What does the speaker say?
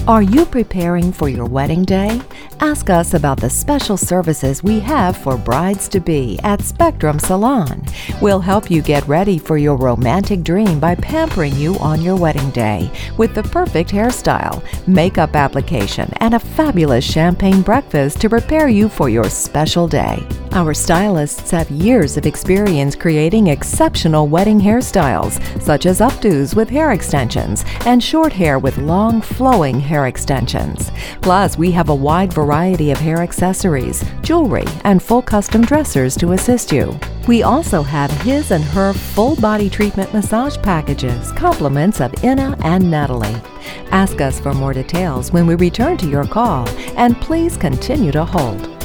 Are you preparing for your wedding day? Ask us about the special services we have for brides-to-be at Spectrum Salon. We'll help you get ready for your romantic dream by pampering you on your wedding day with the perfect hairstyle, makeup application, and a fabulous champagne breakfast to prepare you for your special day. Our stylists have years of experience creating exceptional wedding hairstyles, such as updos with hair extensions and short hair with long, flowing hair extensions. Plus, we have a wide variety of hair accessories, jewelry, and full custom dressers to assist you. We also have his and her full body treatment massage packages, compliments of Inna and Natalie. Ask us for more details when we return to your call, and please continue to hold.